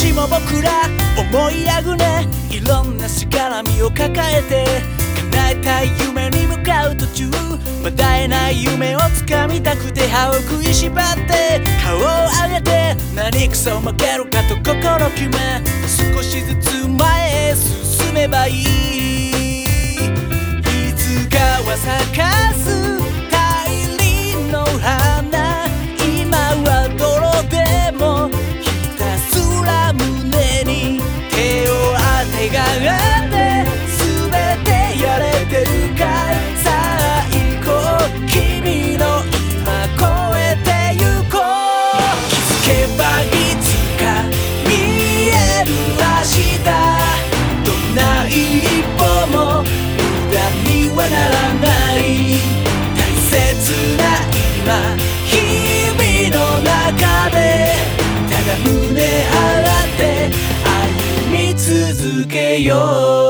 時も僕ら思いあぐね、いろんなしがらみを抱えて叶えたい夢に向かう途中、まだ会えない夢をつかみたくて歯を食いしばって顔を上げて、何くそ負けるかと心決め、少しずつ前へ進めばいい。いつかは咲かす大輪の花、今は泥でもひたすら胸に手をあてがって全てやれてるかい。さあ行こう、君の今超えてゆこう。気づけばいつか見える明日、どんな一歩も無駄にはならない。大切な今日々の中でただ胸張って歩み続けよう。